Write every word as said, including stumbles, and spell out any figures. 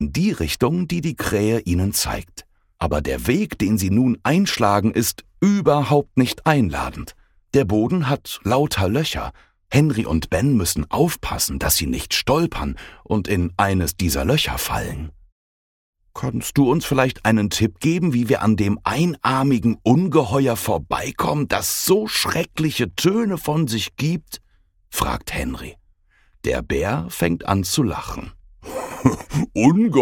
Die Richtung, die die Krähe ihnen zeigt. Aber der Weg, den sie nun einschlagen, ist überhaupt nicht einladend. Der Boden hat lauter Löcher. Henry und Ben müssen aufpassen, dass sie nicht stolpern und in eines dieser Löcher fallen. »Kannst du uns vielleicht einen Tipp geben, wie wir an dem einarmigen Ungeheuer vorbeikommen, das so schreckliche Töne von sich gibt?« fragt Henry. Der Bär fängt an zu lachen. »Ungeheuer